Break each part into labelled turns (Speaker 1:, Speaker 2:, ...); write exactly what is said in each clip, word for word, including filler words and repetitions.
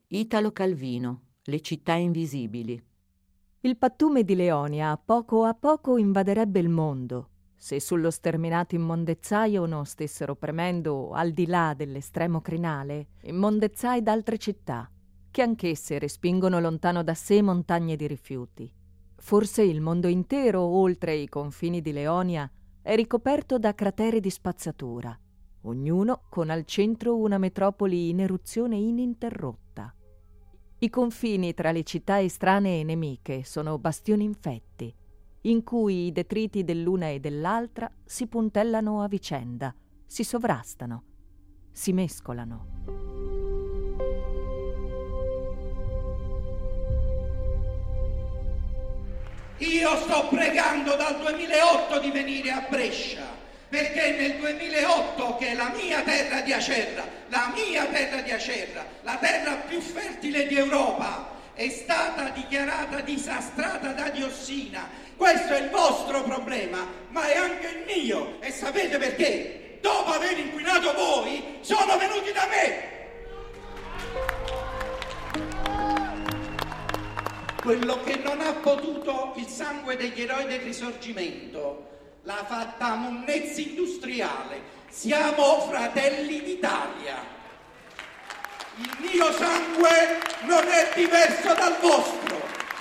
Speaker 1: Italo Calvino, Le città invisibili.
Speaker 2: Il pattume di Leonia a poco a poco invaderebbe il mondo, se sullo sterminato immondezzaio non stessero premendo, al di là dell'estremo crinale, immondezzai d'altre città, che anch'esse respingono lontano da sé montagne di rifiuti. Forse il mondo intero, oltre i confini di Leonia, è ricoperto da crateri di spazzatura, ognuno con al centro una metropoli in eruzione ininterrotta. I confini tra le città estranee e nemiche sono bastioni infetti, in cui i detriti dell'una e dell'altra si puntellano a vicenda, si sovrastano, si mescolano.
Speaker 3: Io sto pregando dal duemilaotto di venire a Brescia, perché nel duemilaotto, che è la mia terra di Acerra, la mia terra di Acerra, la terra più fertile di Europa, è stata dichiarata disastrata da diossina. Questo è il vostro problema, ma è anche il mio. E sapete perché? Dopo aver inquinato voi, sono venuti da me. Quello che non ha potuto il sangue degli eroi del Risorgimento l'ha fatta monnezza industriale. Siamo fratelli d'Italia. Il mio sangue non è diverso dal vostro.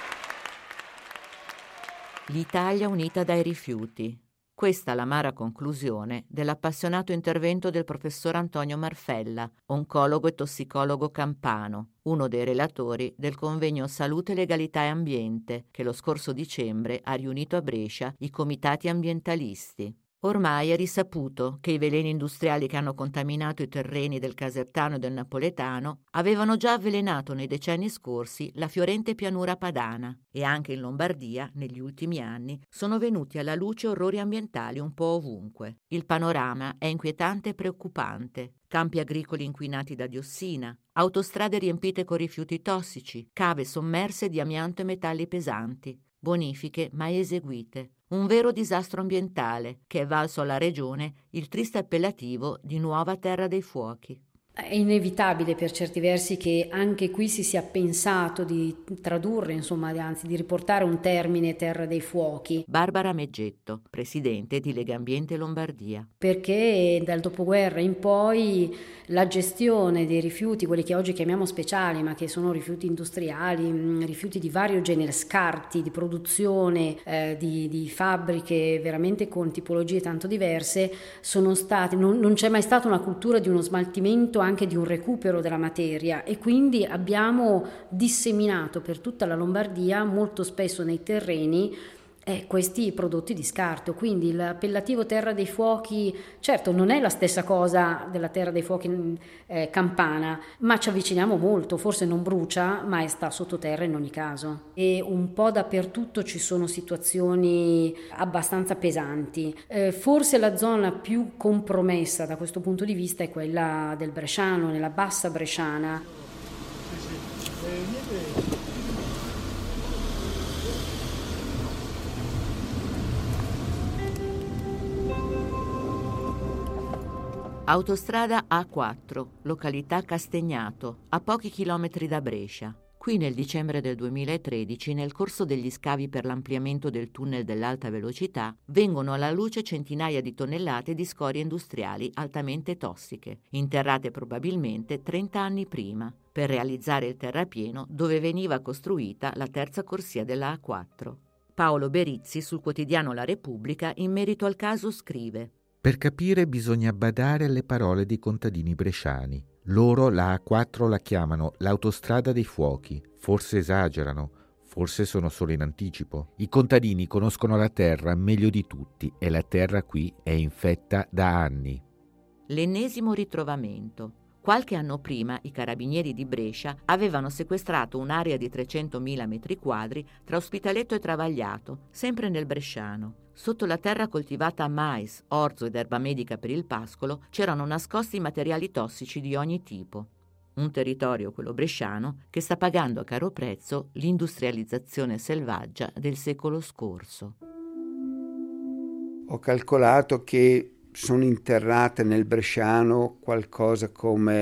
Speaker 1: L'Italia unita dai rifiuti. Questa l'amara conclusione dell'appassionato intervento del professor Antonio Marfella, oncologo e tossicologo campano, uno dei relatori del convegno Salute, Legalità e Ambiente, che lo scorso dicembre ha riunito a Brescia i comitati ambientalisti. Ormai è risaputo che i veleni industriali che hanno contaminato i terreni del Casertano e del Napoletano avevano già avvelenato nei decenni scorsi la fiorente pianura padana, e anche in Lombardia, negli ultimi anni, sono venuti alla luce orrori ambientali un po' ovunque. Il panorama è inquietante e preoccupante. Campi agricoli inquinati da diossina, autostrade riempite con rifiuti tossici, cave sommerse di amianto e metalli pesanti, bonifiche mai eseguite. Un vero disastro ambientale che è valso alla regione il triste appellativo di Nuova Terra dei Fuochi.
Speaker 4: È inevitabile per certi versi che anche qui si sia pensato di tradurre, insomma, anzi di riportare un termine Terra dei Fuochi.
Speaker 1: Barbara Meggetto, presidente di Lega Ambiente Lombardia.
Speaker 4: Perché dal dopoguerra in poi la gestione dei rifiuti, quelli che oggi chiamiamo speciali, ma che sono rifiuti industriali, rifiuti di vario genere, scarti di produzione, eh, di, di fabbriche veramente con tipologie tanto diverse, sono stati, non, non c'è mai stata una cultura di uno smaltimento, anche di un recupero della materia, e quindi abbiamo disseminato per tutta la Lombardia, molto spesso nei terreni, eh, questi prodotti di scarto. Quindi l'appellativo Terra dei Fuochi, certo non è la stessa cosa della Terra dei Fuochi eh, campana, ma ci avviciniamo molto. Forse non brucia, ma è sta sottoterra in ogni caso, e un po' dappertutto ci sono situazioni abbastanza pesanti. Eh, forse la zona più compromessa da questo punto di vista è quella del Bresciano, nella bassa bresciana.
Speaker 1: Autostrada A quattro, località Castagnato, a pochi chilometri da Brescia. Qui nel dicembre del duemilatredici, nel corso degli scavi per l'ampliamento del tunnel dell'alta velocità, vengono alla luce centinaia di tonnellate di scorie industriali altamente tossiche, interrate probabilmente trenta anni prima, per realizzare il terrapieno dove veniva costruita la terza corsia della A quattro. Paolo Berizzi sul quotidiano La Repubblica in merito al caso scrive:
Speaker 5: Per capire bisogna badare alle parole dei contadini bresciani. Loro la A quattro la chiamano l'autostrada dei fuochi. Forse esagerano, forse sono solo in anticipo. I contadini conoscono la terra meglio di tutti e la terra qui è infetta da anni.
Speaker 1: L'ennesimo ritrovamento. Qualche anno prima i carabinieri di Brescia avevano sequestrato un'area di trecentomila metri quadri tra Ospitaletto e Travagliato, sempre nel Bresciano. Sotto la terra coltivata a mais, orzo ed erba medica per il pascolo c'erano nascosti materiali tossici di ogni tipo. Un territorio, quello bresciano, che sta pagando a caro prezzo l'industrializzazione selvaggia del secolo scorso.
Speaker 6: Ho calcolato che sono interrate nel Bresciano qualcosa come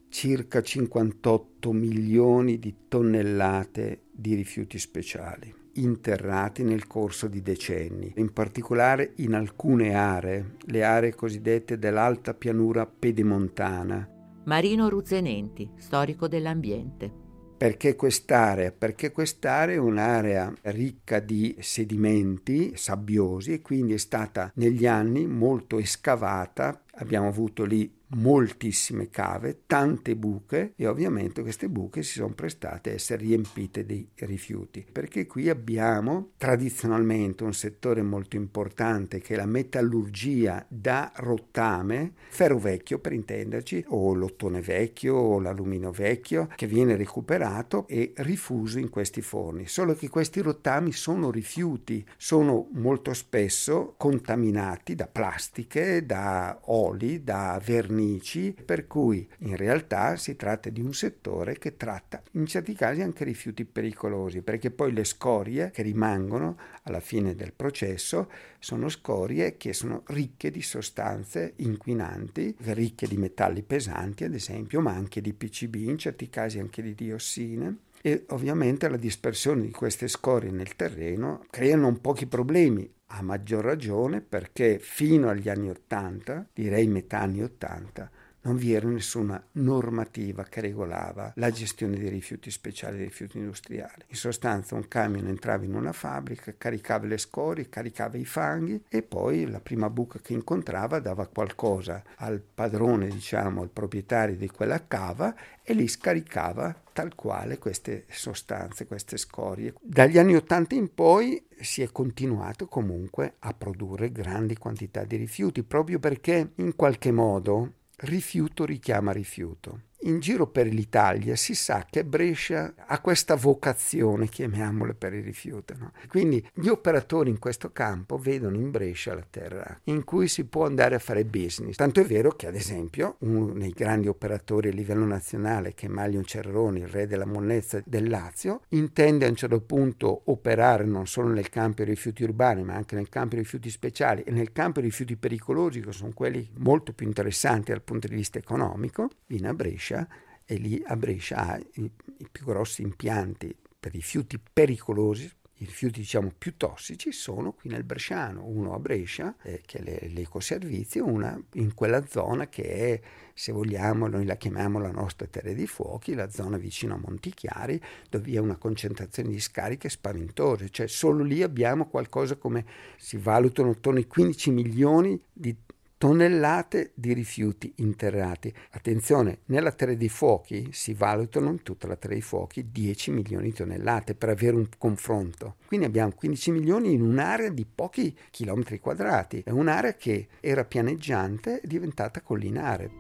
Speaker 6: circa cinquantotto milioni di tonnellate di rifiuti speciali interrati nel corso di decenni, in particolare in alcune aree, le aree cosiddette dell'alta pianura pedemontana.
Speaker 1: Marino Ruzzenenti, storico dell'ambiente.
Speaker 6: Perché quest'area? Perché quest'area è un'area ricca di sedimenti sabbiosi e quindi è stata negli anni molto escavata. Abbiamo avuto lì moltissime cave, tante buche e ovviamente queste buche si sono prestate a essere riempite di rifiuti, perché qui abbiamo tradizionalmente un settore molto importante che è la metallurgia da rottame, ferro vecchio per intenderci, o l'ottone vecchio o l'alluminio vecchio, che viene recuperato e rifuso in questi forni, solo che questi rottami sono rifiuti, sono molto spesso contaminati da plastiche, da oli, da vernici, per cui in realtà si tratta di un settore che tratta in certi casi anche rifiuti pericolosi, perché poi le scorie che rimangono alla fine del processo sono scorie che sono ricche di sostanze inquinanti, ricche di metalli pesanti ad esempio, ma anche di P C B, in certi casi anche di diossine. E ovviamente la dispersione di queste scorie nel terreno crea non pochi problemi, a maggior ragione perché fino agli anni ottanta, direi metà anni ottanta, non vi era nessuna normativa che regolava la gestione dei rifiuti speciali e dei rifiuti industriali. In sostanza un camion entrava in una fabbrica, caricava le scorie, caricava i fanghi e poi la prima buca che incontrava dava qualcosa al padrone, diciamo, al proprietario di quella cava e lì scaricava tal quale queste sostanze, queste scorie. Dagli anni ottanta in poi si è continuato comunque a produrre grandi quantità di rifiuti, proprio perché in qualche modo rifiuto richiama rifiuto. In giro per l'Italia si sa che Brescia ha questa vocazione, chiamiamola, per il rifiuto, no? Quindi gli operatori in questo campo vedono in Brescia la terra in cui si può andare a fare business. Tanto è vero che ad esempio uno dei grandi operatori a livello nazionale, che è Maglio Cerroni, il re della monnezza del Lazio, intende a un certo punto operare non solo nel campo dei rifiuti urbani ma anche nel campo dei rifiuti speciali e nel campo dei rifiuti pericolosi, che sono quelli molto più interessanti dal punto di vista economico. Viene a Brescia e lì a Brescia ha i, i più grossi impianti per rifiuti pericolosi, i rifiuti diciamo più tossici sono qui nel Bresciano, uno a Brescia eh, che è l'ecoservizio, una in quella zona che è, se vogliamo, noi la chiamiamo la nostra terra dei fuochi, la zona vicino a Montichiari, dove vi è una concentrazione di scariche spaventose, cioè solo lì abbiamo qualcosa come, si valutano attorno ai quindici milioni di tonnellate di rifiuti interrati. Attenzione, nella Terra dei Fuochi si valutano in tutta la Terra dei Fuochi dieci milioni di tonnellate per avere un confronto. Quindi abbiamo quindici milioni in un'area di pochi chilometri quadrati. È un'area che era pianeggiante e è diventata collinare.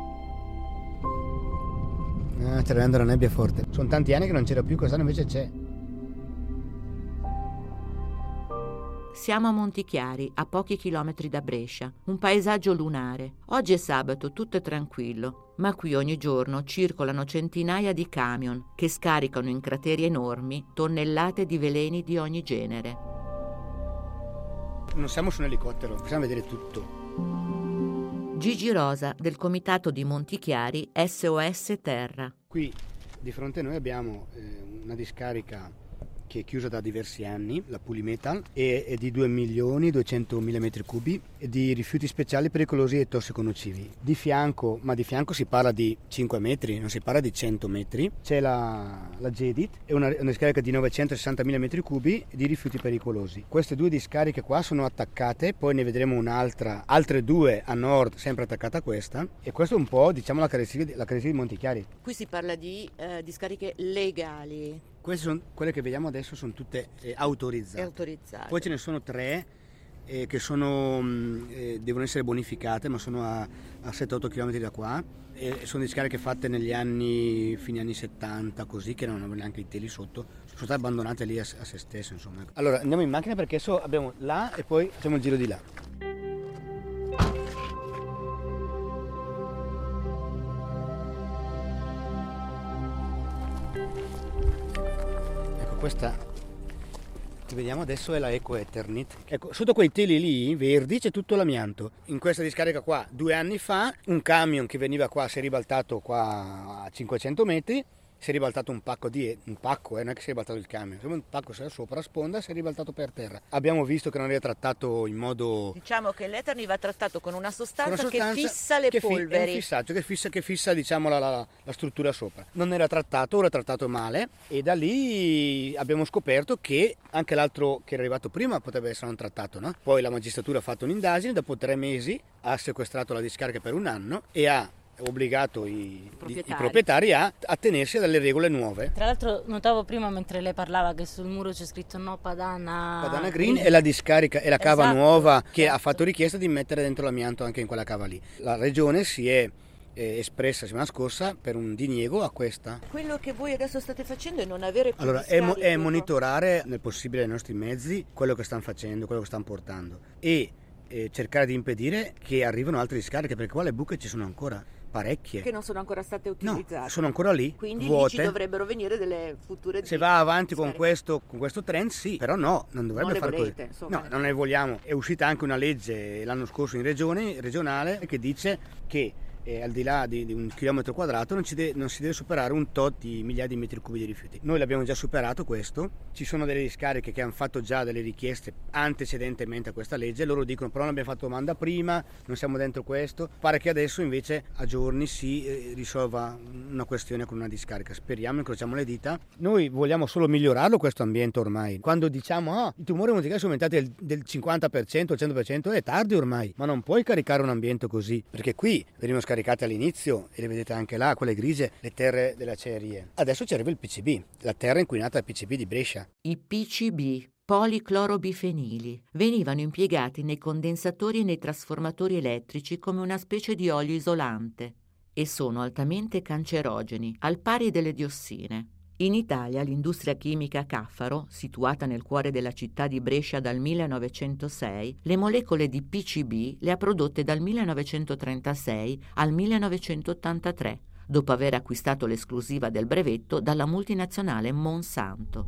Speaker 7: Ah, sta arrivando la nebbia forte. Sono tanti anni che non c'era più, quest'anno invece c'è.
Speaker 1: Siamo a Montichiari, a pochi chilometri da Brescia, un paesaggio lunare. Oggi è sabato, tutto è tranquillo, ma qui ogni giorno circolano centinaia di camion che scaricano in crateri enormi tonnellate di veleni di ogni genere.
Speaker 7: Non siamo su un elicottero, possiamo vedere tutto.
Speaker 1: Gigi Rosa, del comitato di Montichiari S O S Terra.
Speaker 7: Qui di fronte a noi abbiamo eh, una discarica che è chiusa da diversi anni, la Pulimetal, e è di due milioni duecentomila metri cubi di rifiuti speciali pericolosi e tossiconocivi. Di fianco, ma di fianco si parla di cinque metri, non si parla di cento metri, c'è la, la Gedit, è una, una discarica di novecentosessantamila metri cubi di rifiuti pericolosi. Queste due discariche qua sono attaccate, poi ne vedremo un'altra, altre due a nord, sempre attaccata a questa, e questo è un po', diciamo, la caratteristica, la caratteristica di Montichiari.
Speaker 1: Qui si parla di eh, discariche legali.
Speaker 7: Queste sono quelle che vediamo adesso, sono tutte eh, autorizzate.
Speaker 1: autorizzate.
Speaker 7: Poi ce ne sono tre eh, che sono, mh, eh, devono essere bonificate, ma sono a, a sette otto chilometri da qua. E sono discariche fatte negli anni, fine anni settanta, così, che non avevano neanche i teli sotto. Sono state abbandonate lì a, a se stesse, insomma. Allora andiamo in macchina perché adesso abbiamo là e poi facciamo il giro di là. Questa Vediamo adesso è la Eco Eternit. Ecco, sotto quei teli lì verdi c'è tutto l'amianto. In questa discarica qua, due anni fa, un camion che veniva qua si è ribaltato qua a cinquecento metri. Si è ribaltato un pacco di un pacco, eh, non è che si è ribaltato il camion, un pacco si era sopra a sponda, si è ribaltato per terra. Abbiamo visto che non era trattato in modo.
Speaker 1: Diciamo che l'Eternit va trattato con una sostanza,
Speaker 7: una sostanza
Speaker 1: che fissa le
Speaker 7: che fi-
Speaker 1: polveri.
Speaker 7: È un fissaggio che fissa, che fissa diciamo la, la, la struttura sopra. Non era trattato, ora è trattato male e da lì abbiamo scoperto che anche l'altro che era arrivato prima potrebbe essere non trattato, no? Poi la magistratura ha fatto un'indagine, dopo tre mesi ha sequestrato la discarica per un anno e ha obbligato i proprietari, i proprietari a, a tenersi dalle regole nuove.
Speaker 8: Tra l'altro notavo prima mentre lei parlava che sul muro c'è scritto no Padana
Speaker 7: Padana Green è la discarica, è la cava
Speaker 8: esatto,
Speaker 7: nuova che
Speaker 8: esatto.
Speaker 7: ha fatto richiesta di mettere dentro l'amianto anche in quella cava lì. La regione si è eh, espressa settimana scorsa per un diniego a questa.
Speaker 1: Quello che voi adesso state facendo è non avere più
Speaker 7: allora è, mo- è
Speaker 1: dopo.
Speaker 7: monitorare nel possibile ai nostri mezzi quello che stanno facendo, quello che stanno portando e eh, cercare di impedire che arrivino altre discariche, perché qua le buche ci sono ancora parecchie
Speaker 1: che non sono ancora state utilizzate.
Speaker 7: No, sono ancora lì,
Speaker 1: quindi
Speaker 7: vuote.
Speaker 1: Lì ci dovrebbero venire delle future.
Speaker 7: Se va avanti con questo, con questo trend, sì, però no, non dovrebbe
Speaker 1: non
Speaker 7: fare
Speaker 1: volete,
Speaker 7: così.
Speaker 1: insomma.
Speaker 7: No, non ne vogliamo. È uscita anche una legge l'anno scorso in regione regionale che dice che eh, al di là di, di un chilometro quadrato non, ci de- non si deve superare un tot di migliaia di metri cubi di rifiuti. Noi l'abbiamo già superato questo, ci sono delle discariche che hanno fatto già delle richieste antecedentemente a questa legge, loro dicono però non abbiamo fatto domanda prima, non siamo dentro questo, pare che adesso invece a giorni si eh, risolva una questione con una discarica, speriamo, incrociamo le dita. Noi vogliamo solo migliorarlo questo ambiente ormai, quando diciamo oh, i tumori muscolari sono aumentati del, del cinquanta per cento, il cento per cento, è tardi ormai, ma non puoi caricare un ambiente così, perché qui venivano scaricate all'inizio e le vedete anche là, quelle grigie, le terre delle acciaierie. Adesso ci arriva il P C B, la terra inquinata al P C B di Brescia.
Speaker 1: I P C B, policlorobifenili, venivano impiegati nei condensatori e nei trasformatori elettrici come una specie di olio isolante e sono altamente cancerogeni, al pari delle diossine. In Italia l'industria chimica Caffaro, situata nel cuore della città di Brescia dal millenovecentosei, le molecole di P C B le ha prodotte dal millenovecentotrentasei al millenovecentottantatré, dopo aver acquistato l'esclusiva del brevetto dalla multinazionale Monsanto.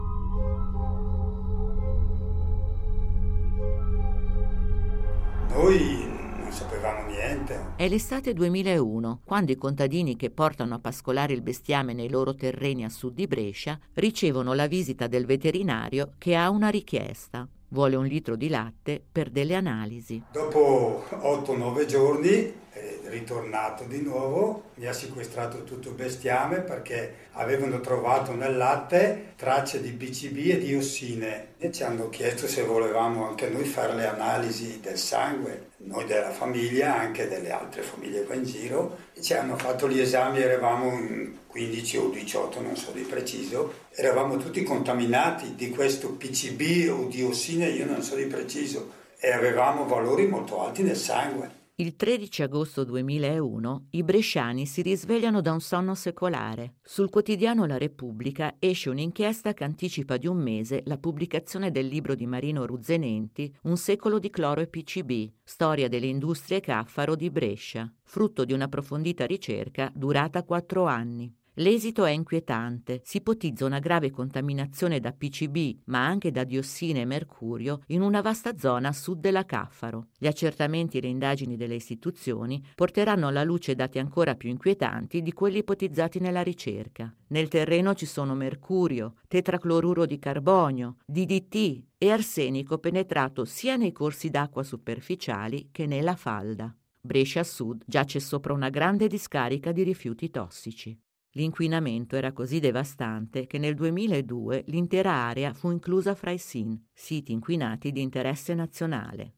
Speaker 6: Noi non sapevamo niente.
Speaker 1: È l'estate duemilauno, quando i contadini che portano a pascolare il bestiame nei loro terreni a sud di Brescia ricevono la visita del veterinario che ha una richiesta. Vuole un litro di latte per delle analisi.
Speaker 9: Dopo otto nove giorni è ritornato di nuovo, mi ha sequestrato tutto il bestiame perché avevano trovato nel latte tracce di P C B e diossine e ci hanno chiesto se volevamo anche noi fare le analisi del sangue, noi della famiglia, anche delle altre famiglie qua in giro, e ci hanno fatto gli esami, eravamo in quindici o diciotto, non so di preciso, eravamo tutti contaminati di questo P C B o diossine, io non so di preciso, e avevamo valori molto alti nel sangue.
Speaker 1: Il tredici agosto duemilauno i bresciani si risvegliano da un sonno secolare. Sul quotidiano La Repubblica esce un'inchiesta che anticipa di un mese la pubblicazione del libro di Marino Ruzzenenti Un secolo di cloro e P C B, storia delle industrie Caffaro di Brescia, frutto di un'approfondita ricerca durata quattro anni. L'esito è inquietante. Si ipotizza una grave contaminazione da P C B, ma anche da diossine e mercurio, in una vasta zona a sud della Caffaro. Gli accertamenti e le indagini delle istituzioni porteranno alla luce dati ancora più inquietanti di quelli ipotizzati nella ricerca. Nel terreno ci sono mercurio, tetracloruro di carbonio, D D T e arsenico penetrato sia nei corsi d'acqua superficiali che nella falda. Brescia Sud giace sopra una grande discarica di rifiuti tossici. L'inquinamento era così devastante che nel duemiladue l'intera area fu inclusa fra i S I N, siti inquinati di interesse nazionale.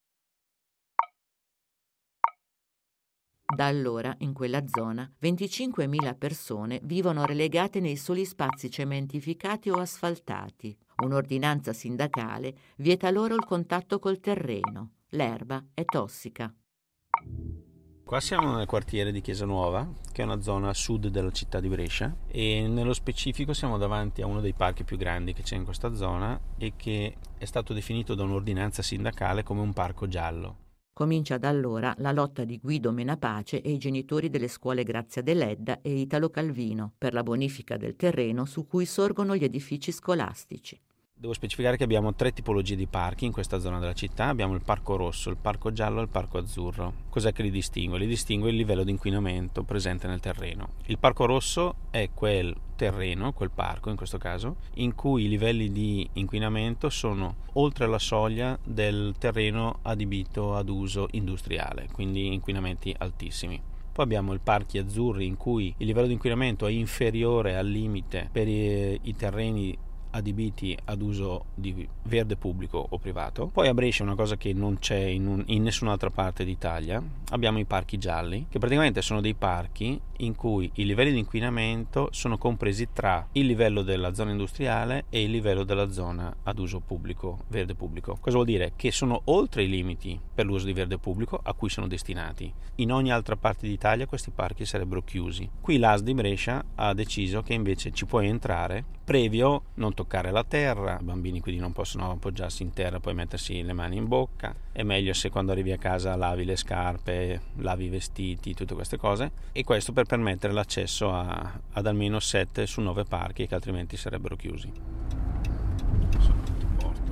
Speaker 1: Da allora, in quella zona, venticinquemila persone vivono relegate nei soli spazi cementificati o asfaltati. Un'ordinanza sindacale vieta loro il contatto col terreno. L'erba è tossica.
Speaker 10: Qua siamo nel quartiere di Chiesa Nuova, che è una zona a sud della città di Brescia, e nello specifico siamo davanti a uno dei parchi più grandi che c'è in questa zona e che è stato definito da un'ordinanza sindacale come un parco giallo.
Speaker 1: Comincia da allora la lotta di Guido Menapace e i genitori delle scuole Grazia Deledda e Italo Calvino per la bonifica del terreno su cui sorgono gli edifici scolastici.
Speaker 10: Devo specificare che abbiamo tre tipologie di parchi in questa zona della città. Abbiamo il parco rosso, il parco giallo e il parco azzurro. Cos'è che li distingue? Li distingue il livello di inquinamento presente nel terreno. Il parco rosso è quel terreno, quel parco in questo caso, in cui i livelli di inquinamento sono oltre la soglia del terreno adibito ad uso industriale, quindi inquinamenti altissimi. Poi abbiamo i parchi azzurri in cui il livello di inquinamento è inferiore al limite per i, i terreni adibiti ad uso di verde pubblico o privato. Poi a Brescia, una cosa che non c'è in, un, in nessun'altra parte d'Italia, abbiamo i parchi gialli, che praticamente sono dei parchi in cui i livelli di inquinamento sono compresi tra il livello della zona industriale e il livello della zona ad uso pubblico, verde pubblico. Cosa vuol dire? Che sono oltre i limiti per l'uso di verde pubblico a cui sono destinati. In ogni altra parte d'Italia questi parchi sarebbero chiusi. Qui l'A S D di Brescia ha deciso che invece ci puoi entrare previo non toccare la terra, i bambini quindi non possono appoggiarsi in terra, poi mettersi le mani in bocca, è meglio se quando arrivi a casa lavi le scarpe, lavi i vestiti, tutte queste cose, e questo per permettere l'accesso a, ad almeno sette su nove parchi che altrimenti sarebbero chiusi. Sono ti porto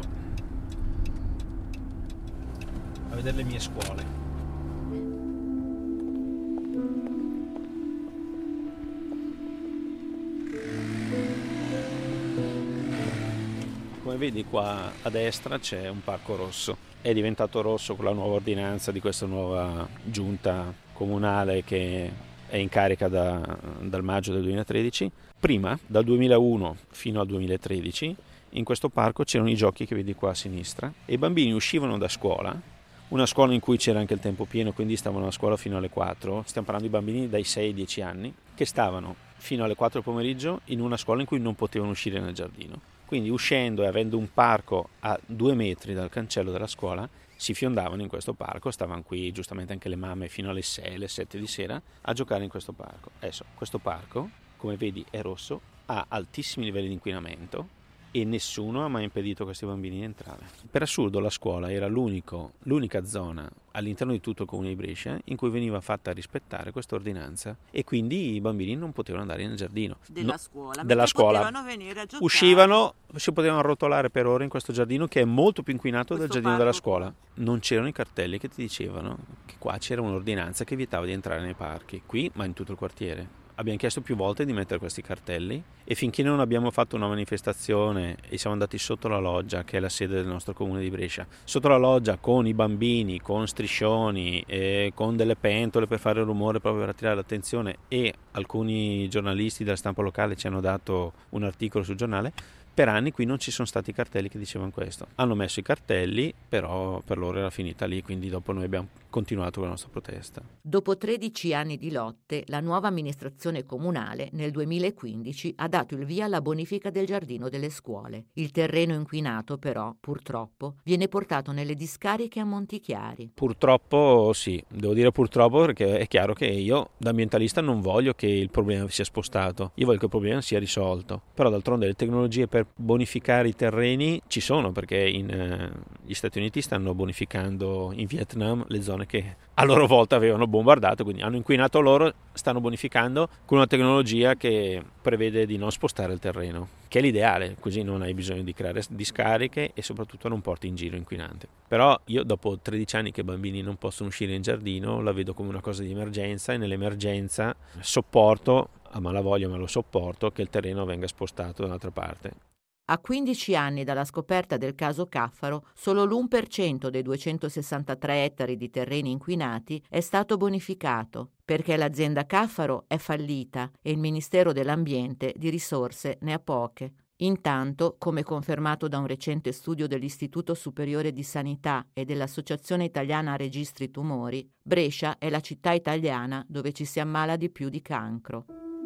Speaker 10: a vedere le mie scuole. Come vedi qua a destra c'è un parco rosso, è diventato rosso con la nuova ordinanza di questa nuova giunta comunale che è in carica da, dal maggio del duemilatredici. Prima, dal duemilauno fino al duemilatredici, in questo parco c'erano i giochi che vedi qua a sinistra e i bambini uscivano da scuola, una scuola in cui c'era anche il tempo pieno, quindi stavano a scuola fino alle quattro, stiamo parlando di bambini dai sei ai dieci anni, che stavano fino alle quattro del pomeriggio in una scuola in cui non potevano uscire nel giardino. Quindi uscendo e avendo un parco a due metri dal cancello della scuola, si fiondavano in questo parco, stavano qui giustamente anche le mamme fino alle sei, alle sette di sera a giocare in questo parco. Adesso, questo parco, come vedi, è rosso, ha altissimi livelli di inquinamento e nessuno ha mai impedito a questi bambini di entrare. Per assurdo la scuola era l'unico, l'unica zona all'interno di tutto il comune di Brescia in cui veniva fatta rispettare questa ordinanza e quindi i bambini non potevano andare nel giardino
Speaker 1: della
Speaker 10: no,
Speaker 1: scuola,
Speaker 10: della scuola.
Speaker 1: Potevano venire a giocare.
Speaker 10: Uscivano, si potevano arrotolare per ore in questo giardino che è molto più inquinato
Speaker 1: questo
Speaker 10: del giardino della scuola.
Speaker 1: Qua.
Speaker 10: Non c'erano i cartelli che ti dicevano che qua c'era un'ordinanza che vietava di entrare nei parchi, qui ma in tutto il quartiere. Abbiamo chiesto più volte di mettere questi cartelli e finché non abbiamo fatto una manifestazione e siamo andati sotto la loggia, che è la sede del nostro comune di Brescia, sotto la loggia con i bambini, con striscioni, e con delle pentole per fare rumore proprio per attirare l'attenzione, e alcuni giornalisti della stampa locale ci hanno dato un articolo sul giornale. Per anni qui non ci sono stati cartelli che dicevano questo. Hanno messo i cartelli, però per loro era finita lì, quindi dopo noi abbiamo continuato con la nostra protesta.
Speaker 1: Dopo tredici anni di lotte, la nuova amministrazione comunale nel duemilaquindici ha dato il via alla bonifica del giardino delle scuole. Il terreno inquinato, però, purtroppo, viene portato nelle discariche a Montichiari.
Speaker 10: Purtroppo sì, devo dire purtroppo perché è chiaro che io da ambientalista non voglio che il problema sia spostato, io voglio che il problema sia risolto, però d'altronde le tecnologie per bonificare i terreni ci sono, perché in, eh, gli Stati Uniti stanno bonificando in Vietnam le zone che a loro volta avevano bombardato, quindi hanno inquinato loro, stanno bonificando con una tecnologia che prevede di non spostare il terreno, che è l'ideale, così non hai bisogno di creare discariche e soprattutto non porti in giro inquinante. Però io dopo tredici anni che i bambini non possono uscire in giardino la vedo come una cosa di emergenza, e nell'emergenza sopporto, a malavoglia ma lo sopporto, che il terreno venga spostato da un'altra parte.
Speaker 1: A quindici anni dalla scoperta del caso Caffaro, solo l'uno per cento dei duecentosessantatré ettari di terreni inquinati è stato bonificato, perché l'azienda Caffaro è fallita e il Ministero dell'Ambiente di risorse ne ha poche. Intanto, come confermato da un recente studio dell'Istituto Superiore di Sanità e dell'Associazione Italiana Registri Tumori, Brescia è la città italiana dove ci si ammala di più di cancro.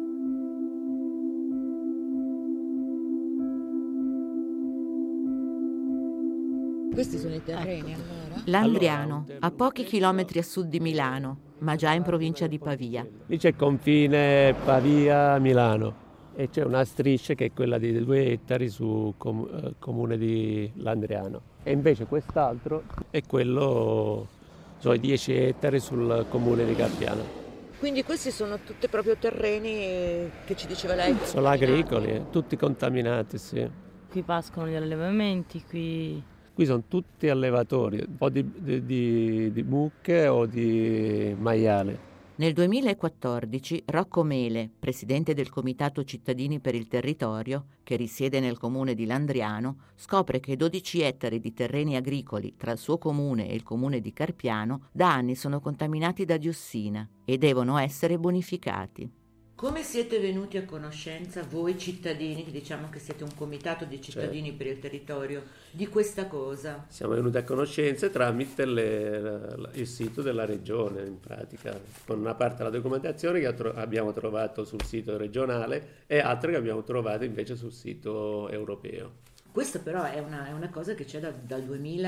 Speaker 11: Questi sono i terreni allora?
Speaker 1: Landriano, a pochi chilometri a sud di Milano, ma già in provincia di Pavia.
Speaker 12: Lì c'è il confine Pavia-Milano e c'è una striscia che è quella di due ettari sul com- comune di Landriano. E invece quest'altro è quello, so, dieci ettari sul comune di Carpiano.
Speaker 11: Quindi questi sono tutti proprio terreni che ci diceva lei?
Speaker 12: Sono agricoli, eh, tutti contaminati, sì.
Speaker 8: qui pascono gli allevamenti, qui...
Speaker 12: Qui sono tutti allevatori, o di, di, di, di mucche o di maiale.
Speaker 1: Nel duemilaquattordici Rocco Mele, presidente del Comitato Cittadini per il Territorio, che risiede nel comune di Landriano, scopre che dodici ettari di terreni agricoli tra il suo comune e il comune di Carpiano da anni sono contaminati da diossina e devono essere bonificati. Come siete venuti a conoscenza voi cittadini, che diciamo che siete un comitato di cittadini certo. per il territorio, di questa cosa?
Speaker 12: Siamo venuti a conoscenza tramite le, il sito della regione, in pratica, con una parte della documentazione che abbiamo trovato sul sito regionale e altre che abbiamo trovato invece sul sito europeo.
Speaker 1: Questo però è una, è una cosa che c'è da, dal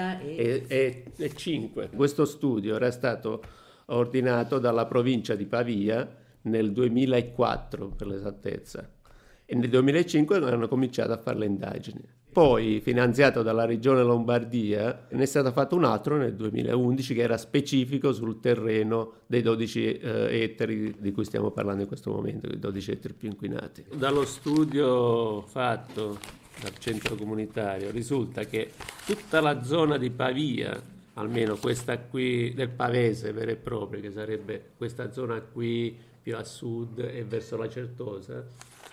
Speaker 1: duemilacinque.
Speaker 12: Questo studio era stato ordinato dalla provincia di Pavia nel duemilaquattro per l'esattezza, e nel duemilacinque hanno cominciato a fare le indagini. Poi, finanziato dalla regione Lombardia, ne è stato fatto un altro nel duemilaundici che era specifico sul terreno dei dodici eh, ettari di cui stiamo parlando in questo momento, i dodici ettari più inquinati. Dallo studio fatto dal centro comunitario risulta che tutta la zona di Pavia, almeno questa qui del Pavese vero e proprio, che sarebbe questa zona qui più a sud e verso la Certosa,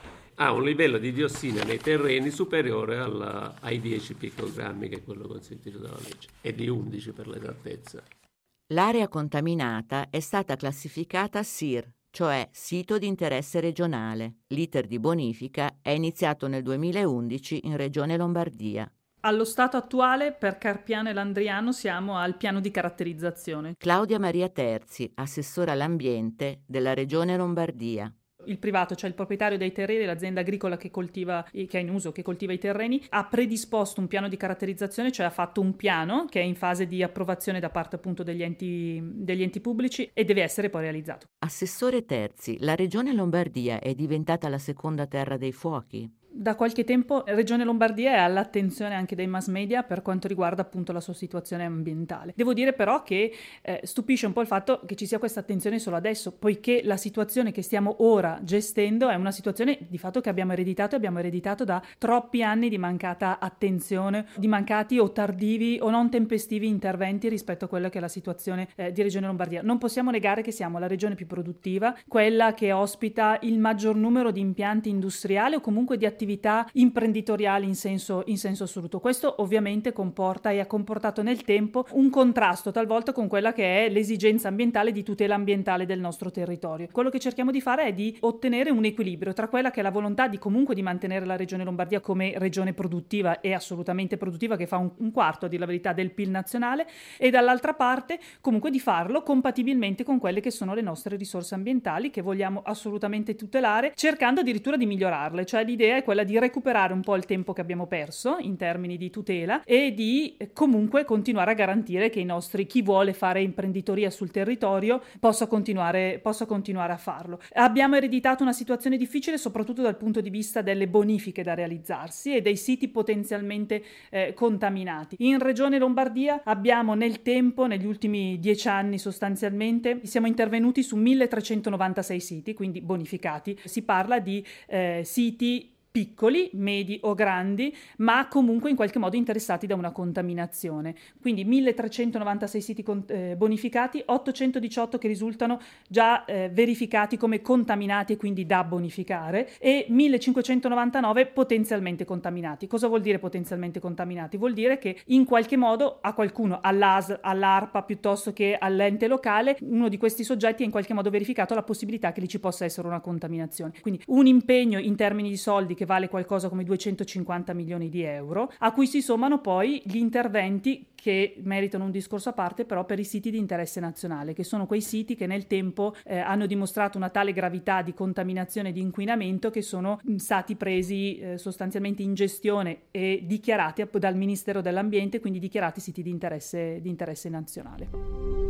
Speaker 12: ha un livello di diossina nei terreni superiore alla, ai dieci picogrammi, che è quello consentito dalla legge, e di undici per l'esattezza.
Speaker 1: L'area contaminata è stata classificata S I R, cioè sito di interesse regionale. L'iter di bonifica è iniziato nel duemilaundici in Regione Lombardia.
Speaker 13: Allo stato attuale per Carpiano e Landriano siamo al piano di caratterizzazione.
Speaker 1: Claudia Maria Terzi, assessora all'ambiente della Regione Lombardia.
Speaker 13: Il privato, cioè il proprietario dei terreni, l'azienda agricola che coltiva, che è in uso, che coltiva i terreni, ha predisposto un piano di caratterizzazione, cioè ha fatto un piano che è in fase di approvazione da parte appunto degli enti, degli enti pubblici e deve essere poi realizzato.
Speaker 1: Assessore Terzi, la Regione Lombardia è diventata la seconda terra dei fuochi?
Speaker 13: Da qualche tempo Regione Lombardia è all'attenzione anche dei mass media per quanto riguarda appunto la sua situazione ambientale. Devo dire però che eh, stupisce un po' il fatto che ci sia questa attenzione solo adesso, poiché la situazione che stiamo ora gestendo è una situazione di fatto che abbiamo ereditato e abbiamo ereditato da troppi anni di mancata attenzione, di mancati o tardivi o non tempestivi interventi rispetto a quella che è la situazione eh, di Regione Lombardia. Non possiamo negare che siamo la regione più produttiva, quella che ospita il maggior numero di impianti industriali o comunque di attività attività imprenditoriali in senso, in senso assoluto. Questo ovviamente comporta e ha comportato nel tempo un contrasto talvolta con quella che è l'esigenza ambientale di tutela ambientale del nostro territorio. Quello che cerchiamo di fare è di ottenere un equilibrio tra quella che è la volontà di comunque di mantenere la regione Lombardia come regione produttiva e assolutamente produttiva, che fa un, un quarto a dire la verità del P I L nazionale, e dall'altra parte comunque di farlo compatibilmente con quelle che sono le nostre risorse ambientali che vogliamo assolutamente tutelare, cercando addirittura di migliorarle. Cioè l'idea è quella di recuperare un po' il tempo che abbiamo perso in termini di tutela e di comunque continuare a garantire che i nostri, chi vuole fare imprenditoria sul territorio possa continuare, possa continuare a farlo. Abbiamo ereditato una situazione difficile soprattutto dal punto di vista delle bonifiche da realizzarsi e dei siti potenzialmente eh, contaminati. In Regione Lombardia abbiamo nel tempo, negli ultimi dieci anni sostanzialmente, siamo intervenuti su milletrecentonovantasei siti, quindi bonificati. Si parla di eh, siti piccoli, medi o grandi, ma comunque in qualche modo interessati da una contaminazione. Quindi milletrecentonovantasei siti con, eh, bonificati, ottocentodiciotto che risultano già eh, verificati come contaminati e quindi da bonificare, e millecinquecentonovantanove potenzialmente contaminati. Cosa vuol dire potenzialmente contaminati? Vuol dire che in qualche modo a qualcuno, all'A S L, all'ARPA piuttosto che all'ente locale, uno di questi soggetti ha in qualche modo verificato la possibilità che lì ci possa essere una contaminazione. Quindi un impegno in termini di soldi che vale qualcosa come duecentocinquanta milioni di euro, a cui si sommano poi gli interventi che meritano un discorso a parte però per i siti di interesse nazionale, che sono quei siti che nel tempo eh, hanno dimostrato una tale gravità di contaminazione e di inquinamento che sono stati presi eh, sostanzialmente in gestione e dichiarati dal Ministero dell'Ambiente, quindi dichiarati siti di interesse, di interesse nazionale.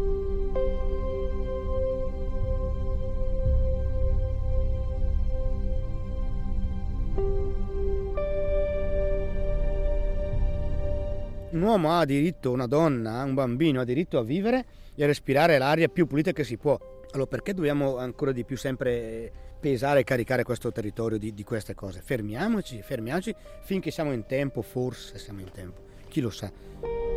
Speaker 7: Un uomo ha diritto, una donna, un bambino ha diritto a vivere e a respirare l'aria più pulita che si può. Allora perché dobbiamo ancora di più sempre pesare e caricare questo territorio di, di queste cose? Fermiamoci, fermiamoci finché siamo in tempo, forse siamo in tempo, chi lo sa.